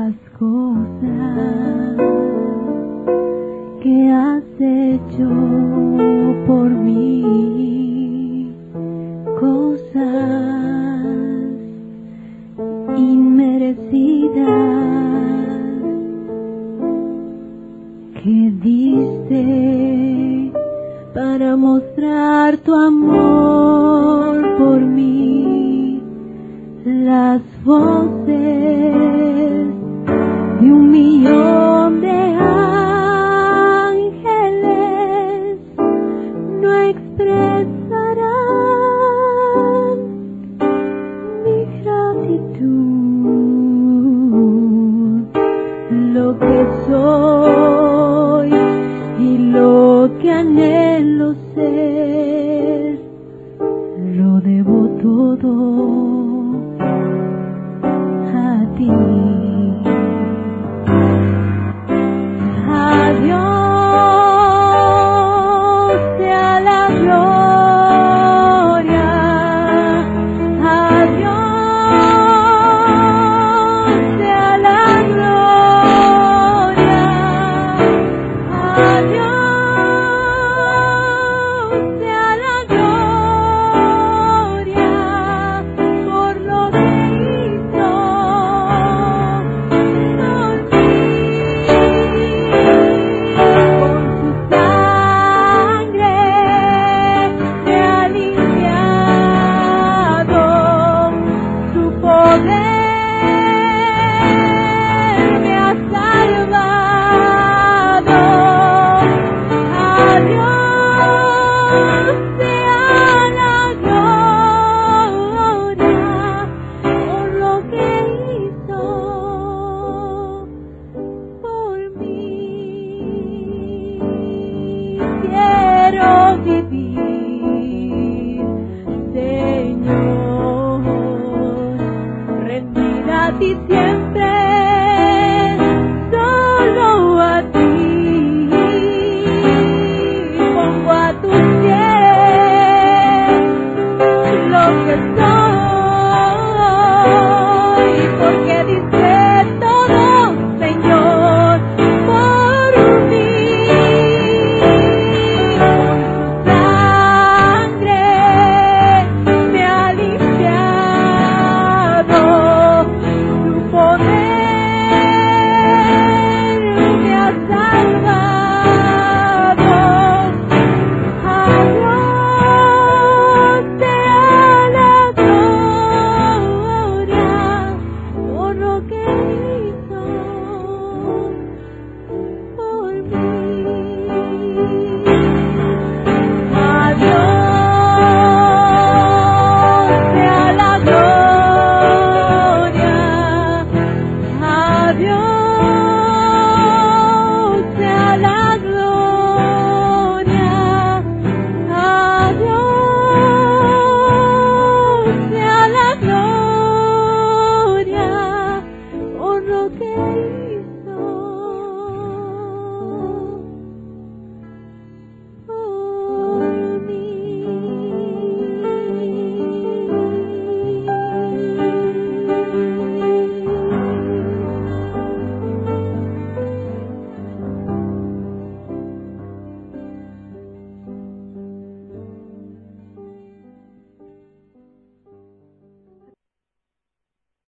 las cosas que has hecho por mí, cosas inmerecidas que diste para mostrar tu amor por mí. Las voces de 1,000,000 de ángeles no expresarán mi gratitud. Lo que soy y lo que anhelo ser, lo debo todo a ti. A Dios sea la gloria, a Dios sea la gloria, a Dios sea la gloria por lo que hizo por mí. Con su sangre me ha limpiado, su poder me ha salvado. A Dios sea la gloria por lo que hizo por mí. Quiero vivir, Señor, rendida a ti siempre, solo a ti. Pongo a tus pies lo que soy, porque diste todo, Señor, por mí. Con su sangre me ha limpiado, su poder me ha salvado. A Dios sea la gloria por lo que hizo por mí. A Dios sea la gloria, a Dios